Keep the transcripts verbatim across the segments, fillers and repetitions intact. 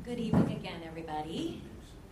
Good evening again, everybody.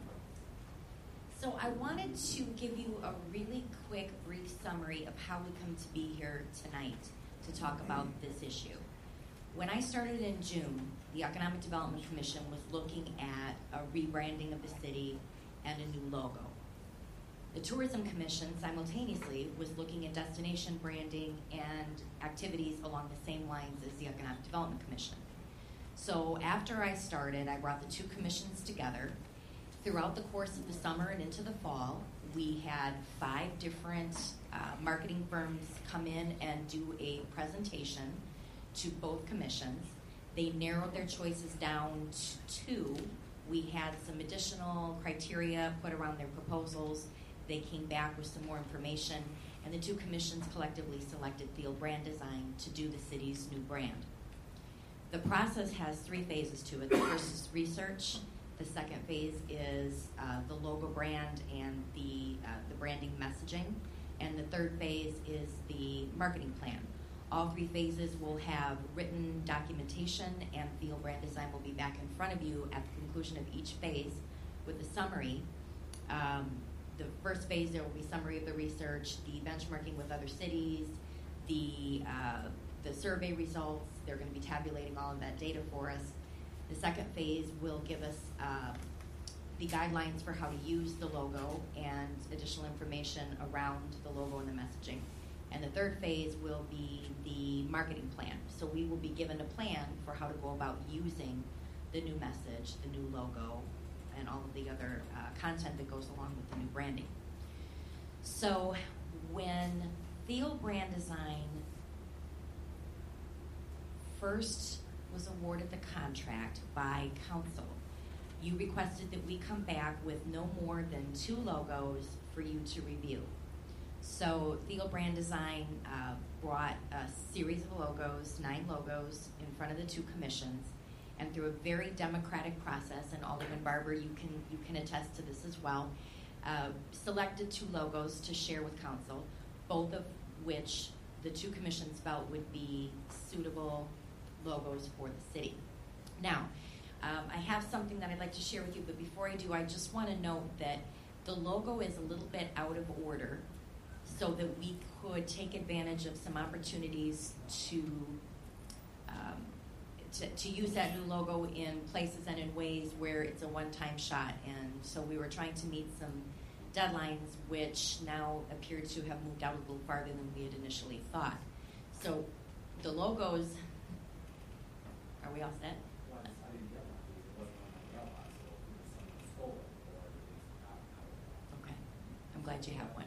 So I wanted to give you a really quick, brief summary of how we come to be here tonight to talk about this issue. When I started in June, the Economic Development Commission was looking at a rebranding of the city and a new logo. The Tourism Commission simultaneously was looking at destination branding and activities along the same lines as the Economic Development Commission. So after I started, I brought the two commissions together. Throughout the course of the summer and into the fall, we had five different uh, marketing firms come in and do a presentation to both commissions. They narrowed their choices down to two. We had some additional criteria put around their proposals. They came back with some more information, and the two commissions collectively selected Field Brand Design to do the city's new brand. The process has three phases to it. The first is research. The second phase is uh, the logo brand and the uh, the branding messaging. And the third phase is the marketing plan. All three phases will have written documentation, and Field Brand Design will be back in front of you at the conclusion of each phase with a summary. Um, the first phase, there will be summary of the research, the benchmarking with other cities, the uh, the survey results. They're going to be tabulating all of that data for us. The second phase will give us uh, the guidelines for how to use the logo and additional information around the logo and the messaging. And the third phase will be the marketing plan. So we will be given a plan for how to go about using the new message, the new logo, and all of the other uh, content that goes along with the new branding. So when Field Brand Design first was awarded the contract by council, you requested that we come back with no more than two logos for you to review. So Field Brand Design uh, brought a series of logos, nine logos, in front of the two commissions, and through a very democratic process, and Alderman Barber, you can you can attest to this as well, uh, selected two logos to share with council, both of which the two commissions felt would be suitable logos for the city. Now, um, I have something that I'd like to share with you, but before I do, I just want to note that the logo is a little bit out of order so that we could take advantage of some opportunities to, um, to to use that new logo in places and in ways where it's a one-time shot. And so we were trying to meet some deadlines, which now appear to have moved out a little farther than we had initially thought. So the logos... Are we all set? Okay. I'm glad you have one.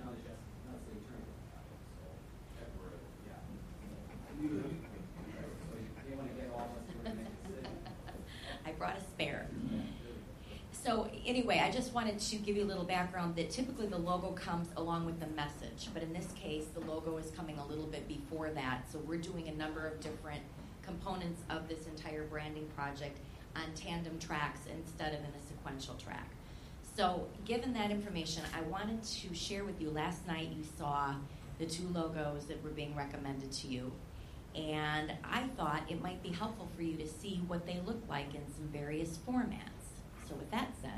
I brought a spare. So anyway, I just wanted to give you a little background that typically the logo comes along with the message, but in this case, the logo is coming a little bit before that. So we're doing a number of different components of this entire branding project on tandem tracks instead of in a sequential track. So given that information, I wanted to share with you, last night you saw the two logos that were being recommended to you, and I thought it might be helpful for you to see what they look like in some various formats. So with that said,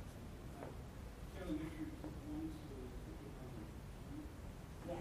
yes.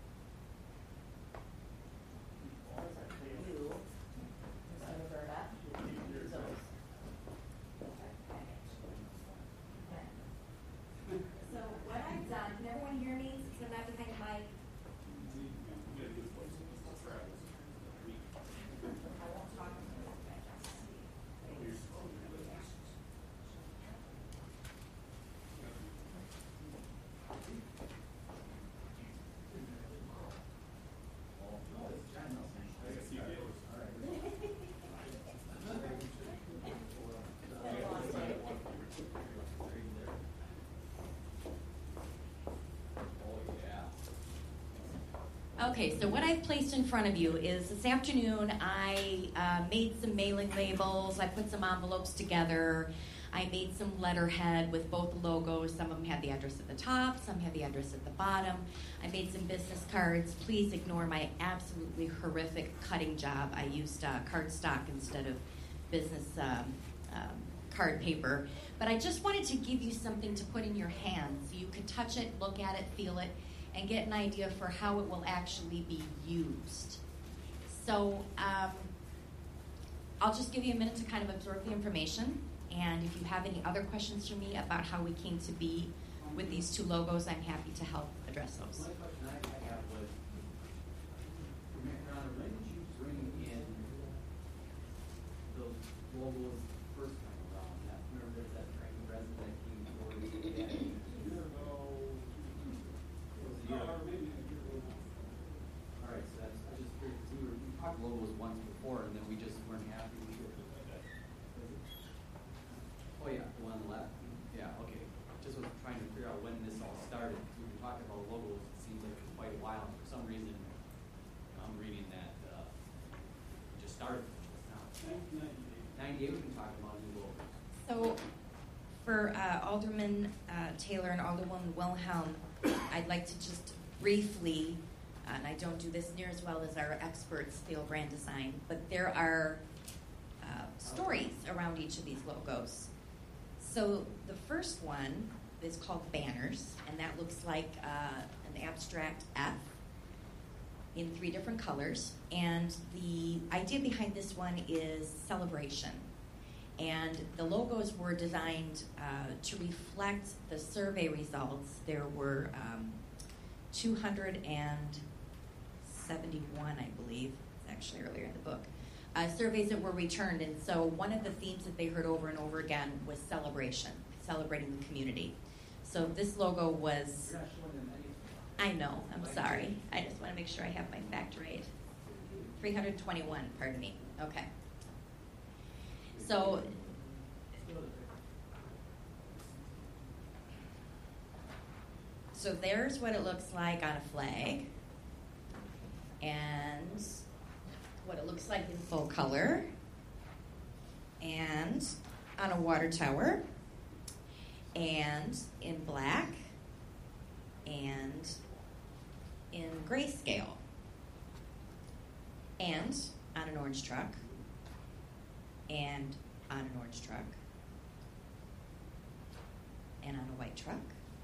Okay, so what I've placed in front of you is this afternoon I uh, made some mailing labels, I put some envelopes together, I made some letterhead with both logos. Some of them had the address at the top, some had the address at the bottom. I made some business cards. Please ignore my absolutely horrific cutting job. I used uh, cardstock instead of business um, um, card paper, but I just wanted to give you something to put in your hands so you could touch it, look at it, feel it, and get an idea for how it will actually be used. So um, I'll just give you a minute to kind of absorb the information, and if you have any other questions for me about how we came to be with these two logos, I'm happy to help address those. One question I I have was, Your Honor, when did you bring in the logos first time around? That, remember there's that Frank resident that came forward and did that? A year ago, It was a year. or maybe a year ago. All right, so that's, I just curious, 'cause we were, we talked logos once before, and then we just weren't happy with it. Oh, yeah, the one on the left? Yeah, okay. Just was trying to figure out when this all started. We were talking about logos, it seems like it's quite a while. For some reason, I'm reading that uh, it just started just now. nineteen ninety-eight. ninety-eight, we've been talking about new logos. So for uh, Alderman uh, Taylor and Alderwoman Wilhelm, I'd like to just briefly, and I don't do this near as well as our experts, Theo Brand Design, but there are uh, stories around each of these logos. So the first one is called Banners, and that looks like uh, an abstract F in three different colors. And the idea behind this one is celebration. And the logos were designed uh, to reflect the survey results. There were um, two hundred seventy-one, I believe, it's actually earlier in the book, uh, surveys that were returned. And so one of the themes that they heard over and over again was celebration, celebrating the community. So this logo was, You're not showing them anything. I know, I'm sorry. I just want to make sure I have my fact right. three hundred twenty-one, pardon me. Okay. So, so there's what it looks like on a flag, and what it looks like in full color, and on a water tower, and in black, and in grayscale, and on an orange truck, and on an orange truck, and on a white truck.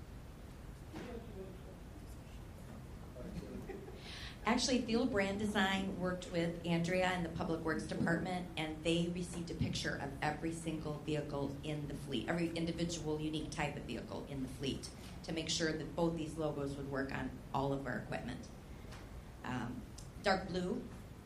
Actually, Theo Brand Design worked with Andrea in the Public Works Department, and they received a picture of every single vehicle in the fleet, every individual unique type of vehicle in the fleet, to make sure that both these logos would work on all of our equipment. Um, dark blue.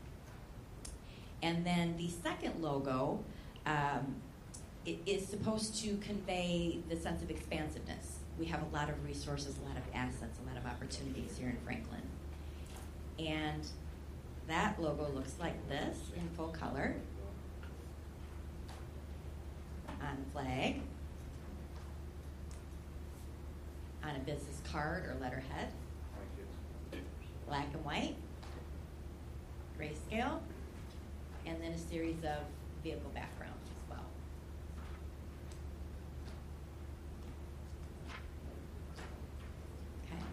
And then the second logo um, it is supposed to convey the sense of expansiveness. We have a lot of resources, a lot of assets, a lot of opportunities here in Franklin. And that logo looks like this in full color on a flag, on a business card or letterhead, black and white, grayscale, and then a series of vehicle backgrounds as well. Okay.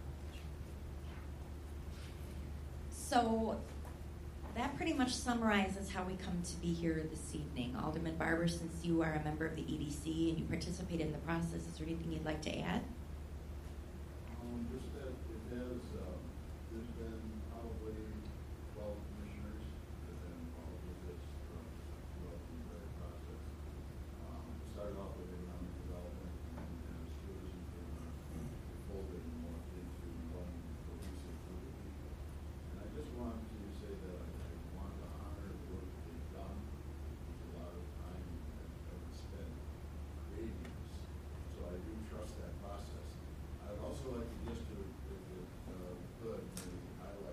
So that pretty much summarizes how we come to be here this evening. Alderman Barber, since you are a member of the E D C and you participate in the process, is there anything you'd like to add? Um, just that it has, uh, there's been probably twelve commissioners that have been involved with this from throughout the entire process. Um, it started off with economic development, and then as tourism came on, it folded and morphed into one cohesive group of people. And I just wanted to say that I, I want to honor the work that they've done. There's a lot of time that that was spent creating this, so I do trust that process. I'd also like to just to, if it uh, could, maybe highlight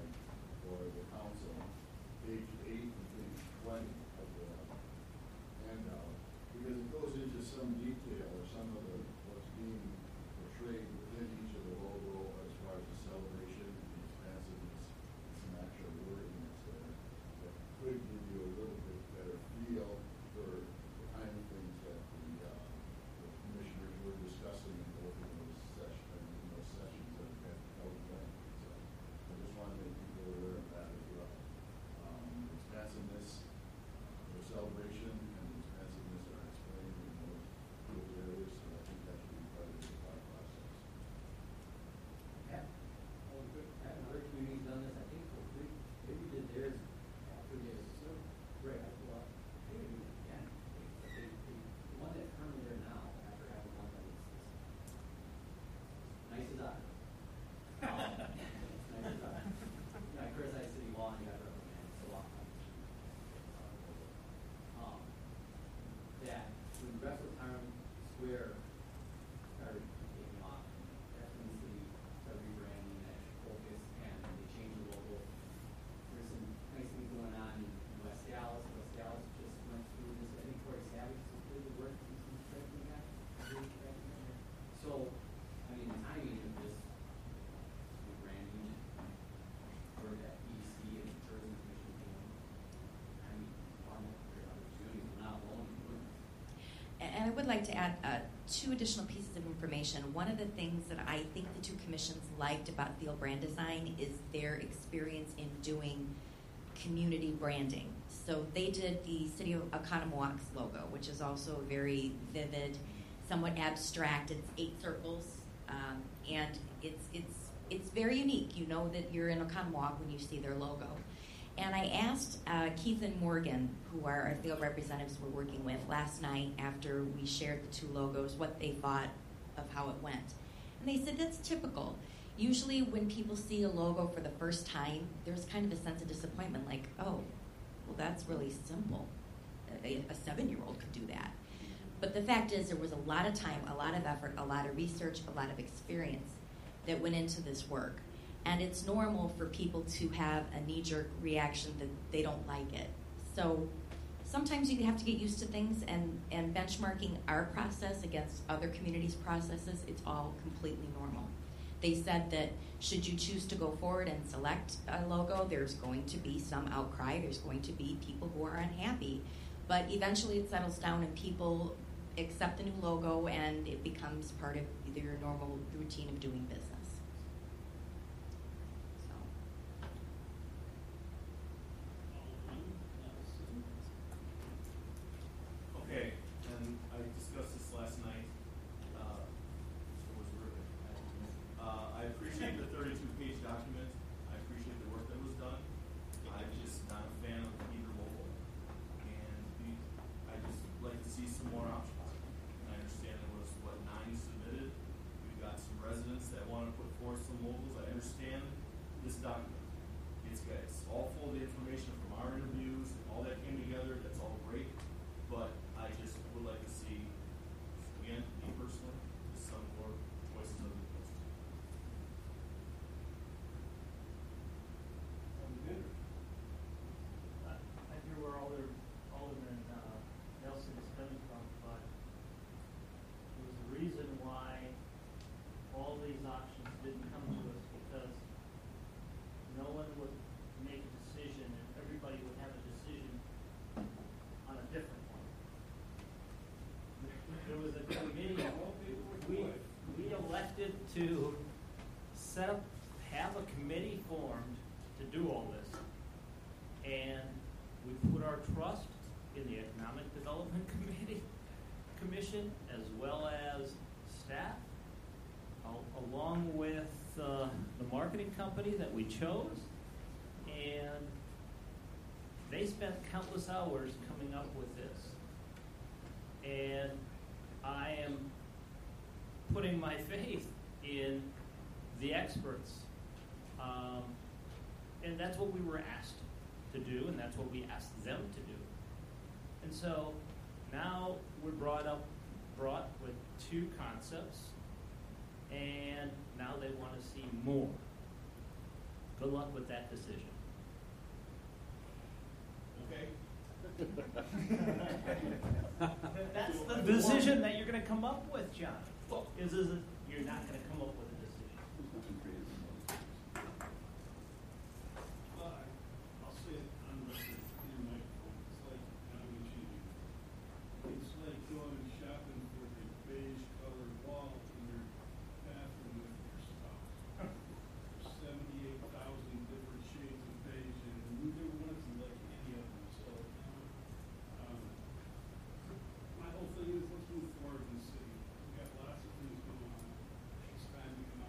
Square started taking off. That's when the city started rebranding that focus and they changed the logo. There's some nice things going on in West Dallas. West Dallas just went through this. I think Corey Savage did the work. He's been correcting that. So, I mean, the timing of this rebranding or that E D C and the Tourism Commission doing, I mean, far more great opportunities. We're not alone in doing this. And I would like to add uh, two additional pieces of information. One of the things that I think the two commissions liked about Field Brand Design is their experience in doing community branding. So they did the City of Oconomowoc logo, which is also very vivid, somewhat abstract. It's eight circles, um, and it's it's it's very unique. You know that you're in Oconomowoc when you see their logo. And I asked uh, Keith and Morgan, who are our field representatives we're working with, last night after we shared the two logos, what they thought of how it went. And they said that's typical. Usually when people see a logo for the first time, there's kind of a sense of disappointment, like, oh, well, that's really simple. A, a seven-year-old could do that. But the fact is there was a lot of time, a lot of effort, a lot of research, a lot of experience that went into this work. And it's normal for people to have a knee-jerk reaction that they don't like it. So sometimes you have to get used to things, and, and benchmarking our process against other communities' processes, it's all completely normal. They said that should you choose to go forward and select a logo, there's going to be some outcry. There's going to be people who are unhappy. But eventually it settles down and people accept the new logo and it becomes part of their normal routine of doing business. Okay, and I discussed this last night. Uh, it was riveting. Uh, I appreciate the thirty-two page document. I appreciate the work that was done. I'm just not a fan of either logo. And we, I just like to see some more options. And I understand there was, what, nine submitted. We've got some residents that want to put forth some logos. I understand this document. It's, it's all full of the information from our interviews, all that came together. That's all great. But I just would like to see, again, me personally, just some more voices of the post. I I hear where Alder, Alderman uh, Nelson is coming from, but there's a reason why all these options didn't come to us, because no one would make a decision and everybody would have a decision on a different one. There was a committee, we, we elected to set up, have a committee formed to do all this. And we put our trust in the Economic Development Committee, Commission, as well as staff, al- along with uh, the marketing company that we chose. And they spent countless hours coming up with this. And I am putting my faith in the experts. Um, and that's what we were asked to do, and that's what we asked them to do. And so now we're brought up, brought with two concepts, and now they want to see more. Good luck with that decision. Okay. That's the decision that you're going to come up with, John. Is, is it, you're not going to come up with a decision. Well, I- I'll say it on record in your microphone. It's like not even cheating. It's like going shopping for the beige colored wall in your bathroom with your spouse. There's seventy-eight thousand different shades of beige, and we never wanted to like any of them. So, um, my whole thing is let's move forward in the city. We got lots of things going on. It's time to come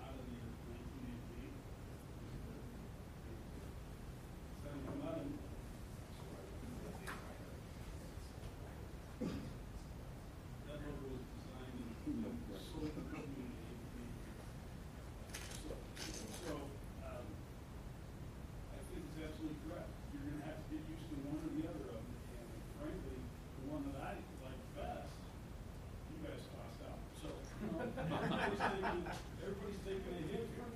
Everybody's taking, everybody's taking a hit here.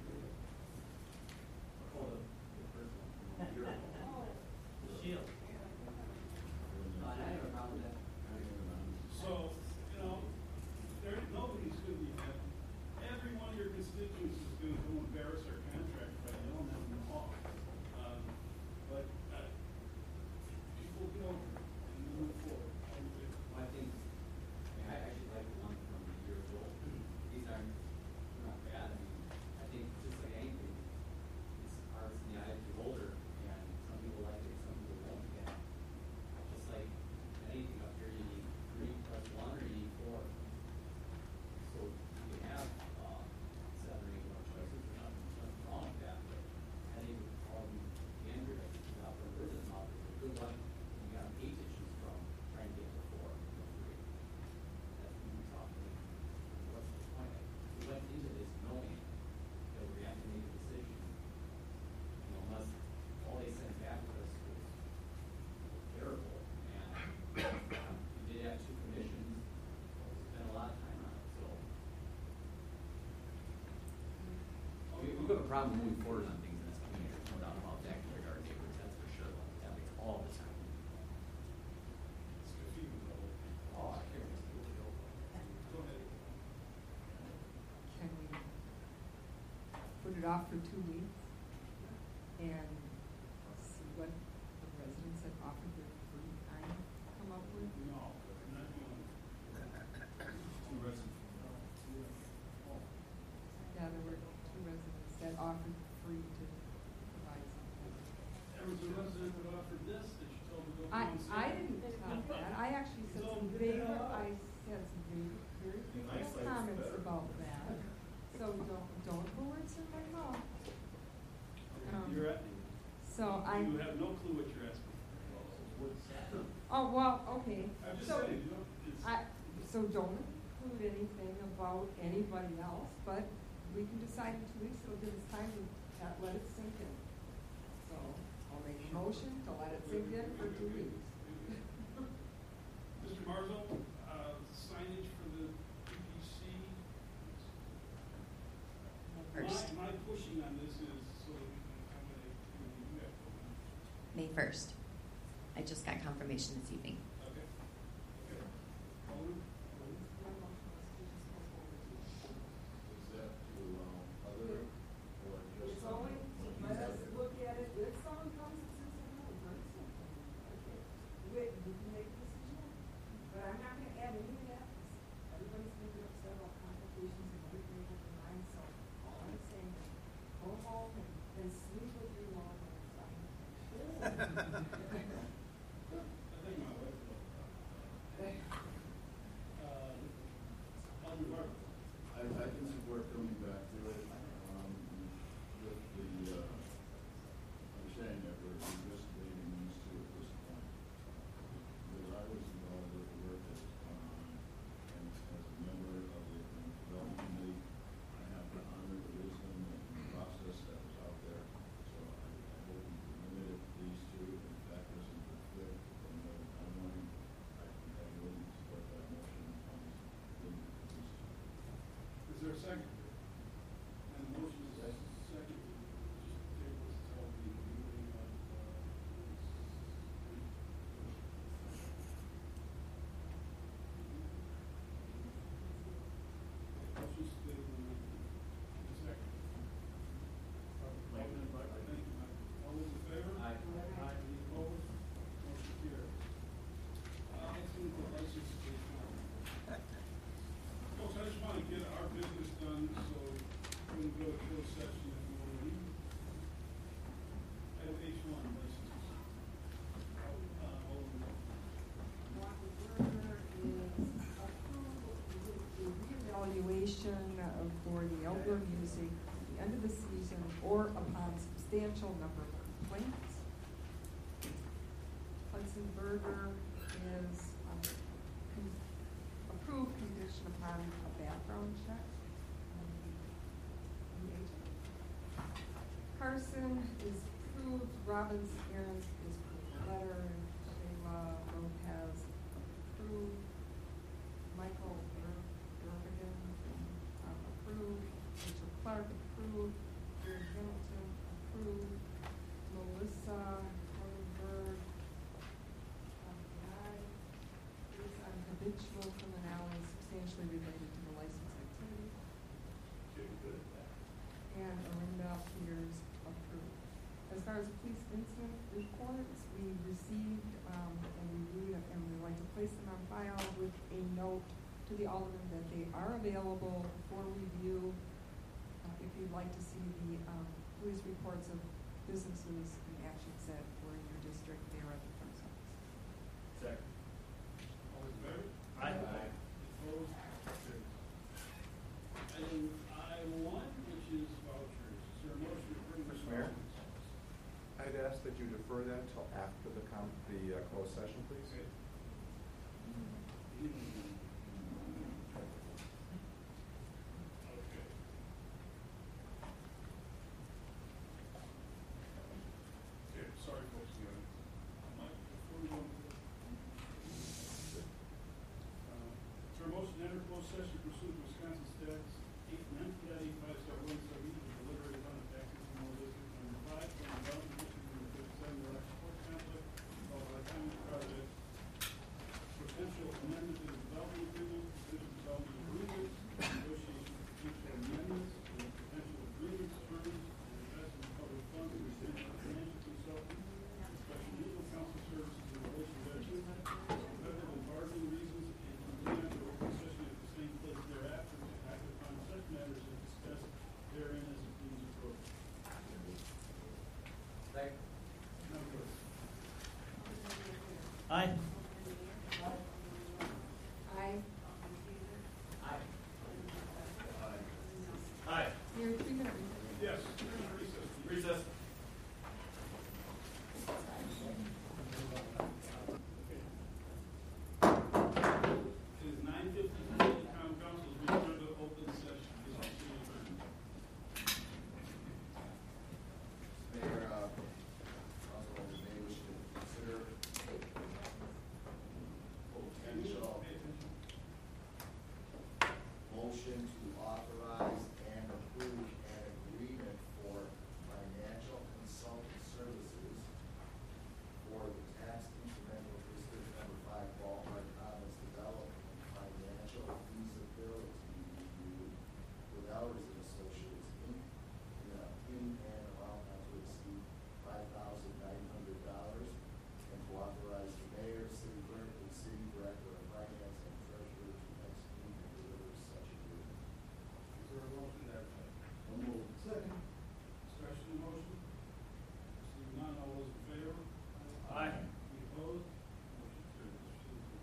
Oh, the, the first one from a year ago. Shield. No, and I have a problem with that. So, you know, there, nobody's gonna be happy. Every one of your constituents is gonna go embarrass our contract by yelling at them off. Um, But, uh, people get over it and move forward. Well, I think, I mean, I actually like the one from a year ago. These aren't, they're not bad. I mean, I think just like anything, it's arts in the eye of the beholder, and some people like it, some people won't. And just like anything up here, you need three plus one, or you need four. So you can have, uh, seven or eight more choices, there's nothing, nothing wrong with that, but I think all the Andrew has out there, there is not, it's a good one. You got eight to choose from, trying to get to four, or three. That's when we talk, like, what's the point? We went into this knowing that we have to make a decision, you know, unless all they sent back to us was terrible, and um, we did have two commissions, spent a lot of time on it, so. We, we've got a problem moving forward on things in this community, there's no doubt about that, with our neighbors, that's for sure, like, that makes all the time. It's confusing, though. Oh, I hear you. Go ahead. Can we put it off for two weeks and see what the residents that offered their free time come up with? No, we're not doing it. Two residents. Yeah, there were two residents that offered free to provide something. There was a resident that offered this that you told me to go. I, on and I say. didn't tell that. I actually said So, some get the very, hell out. I said some very, very In critical hindsight, it's comments better. about that. So don't, don't put words in my mouth. Um, You're at, So I. you have no clue what you're asking. Oh, well, okay. I'm just So- saying, you know, it's. I, so don't include anything about anybody else, but we can decide in two weeks, it'll give us time to uh, let it sink in. So I'll make a motion to let it sink in for two weeks. Mister Marzo, uh, signage for the P P C. First. My, my pushing on this is so that we can accommodate everything you have going on. May first. I just got confirmation this evening. Okay. Okay. Alderman? Is that to allow other, or just? It's only, let us look at it, if someone comes and says, no, bring something, okay, we, we can make a decision. But I'm not gonna add any of that, 'cause everybody's gonna get upset about complications and everything with their mind, so all I'm saying is, go home and, and sleep with your lawn outside. I think my wife will. Uh, Alderman Marzo? I, I can support coming back to it, um, with the, uh, understanding that we're investigating these two at this point. Because I was involved with the work that's gone on, and as a member of the development committee, I have to honor the wisdom and the process that was out there. So I, I hope we can limit it to these two, and if that doesn't fit from the timeline, I can, I wouldn't support that motion, um, limit it to these two. Is there a second? And the motion is second, just table this till the meeting of, uh, motion's tabled and second. Alderman Bud, thank you, Mike. All those in favor? Aye. Aye. Any opposed? Motion carries. Uh, let's move to license to account. Folks, I just want to get our business done, so we can go to closed session if we want to leave. Item H one, licenses. Uh, Alderman. Walker Burger is approved the reevaluation of- for the outdoor music at the end of the season or upon substantial number of complaints. Hudson Burger is um, con- approved condition upon a background check. Um, the agent. Carson is approved, Robbins Aaron's is approved letter, and Shayla Lopez approved. Michael Ur- Urbagan Clark approved, Jared Hamilton approved, Melissa Cronenberg applied, is on habitual criminality substantially related to the license activity, Okay, good. and Arinda Peters approved. As far as police incident reports, we received um, and reviewed, and we'd like to place them on file with a note to the alderman that they are available for review. Uh, if you'd like to see the um, police reports of businesses and actions that were in your district, they are at the clerk's office. Second. All in favor? Aye. Aye. Opposed? Carried. Item I one, which is vouchers. Is there a motion to bring this? Mister Mayor? I'd ask that you defer that till after the com, the uh, closed session, please. Okay. Okay. Okay, sorry folks, we got, Mike, before we go. Uh, is there a motion to enter closed session pursuant to Wisconsin statutes eight nineteen dot eight five star one sub E to deliberate upon the taxes and more district number five, from the development district number fifty-seven, the election court conflict, followed by common project, potential amendment to the development agreement, potential development agreements, negotiation of potential amendments, and potential agreements, terms, and investment of public funds, and retention of financial consultant, special legal counsel services in relation thereto, competitive and bargaining reasons, and to remand or open session at the same place thereafter to act upon such matters as discussed therein as it deems appropriate. Second. Madam Clerk. Aye. Aye. Aye. Aye. Mayor, three minute recess. Yes, recess. Recess. It is nine fifty-three, town council is returned to open session. This is city attorney. Mayor, uh, Councilwoman may wish to consider potential Pay attention. motion to authorize and approve an agreement for financial consulting services for the tax incremental district number five Ballpark Commons Development Financial Feasibility Review with Elders and Associates, Incorporated, in a, in an amount not to exceed five thousand nine hundred dollars, and to authorize the mayor, city clerk, and city director of finance and treasurer to execute and deliver such agreement. Is there a motion to that effect? So moved. Second. Discussion on the motion? Seeing none, all those in favor? Aye. Any opposed? Motion carries.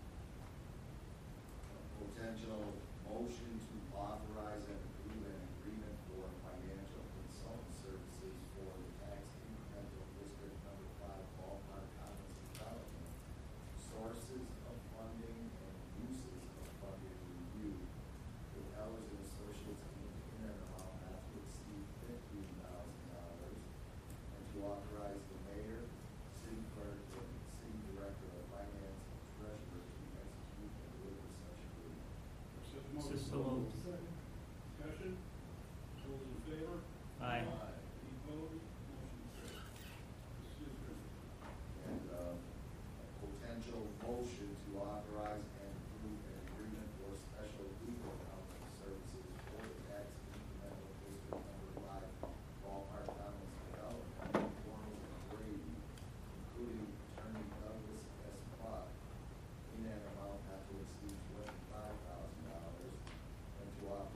Potential motion to authorize and approve an agreement for financial consultant services for the tax incremental district number five Ballpark Commons Development, sources of funding and uses of funding review with Elders and Associates, Incorporated, in an amount not to exceed fifteen thousand dollars, and to authorize the mayor, city clerk, and city director of finance and treasurer to execute and deliver such agreement. Such motion. So moved. Discussion? All those in favor? Aye. Any opposed? Motion carries. City attorney. And, uh, a potential motion to authorize and approve an agreement for special legal counsel services for the tax incremental district number five Ballpark Commons Development, Cornwall and Brady, including attorney Douglas S. Buck, in an amount not to exceed twenty-five thousand dollars, and to authorize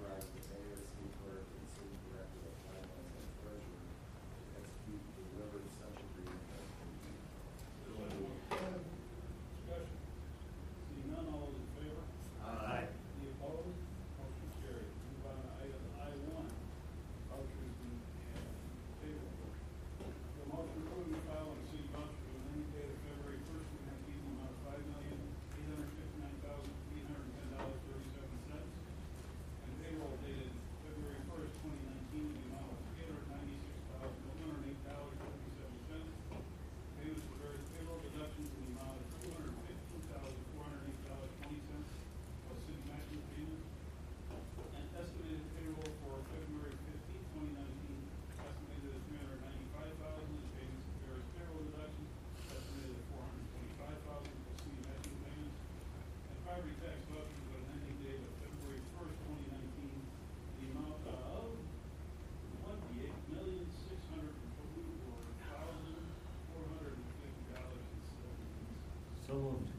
So moved.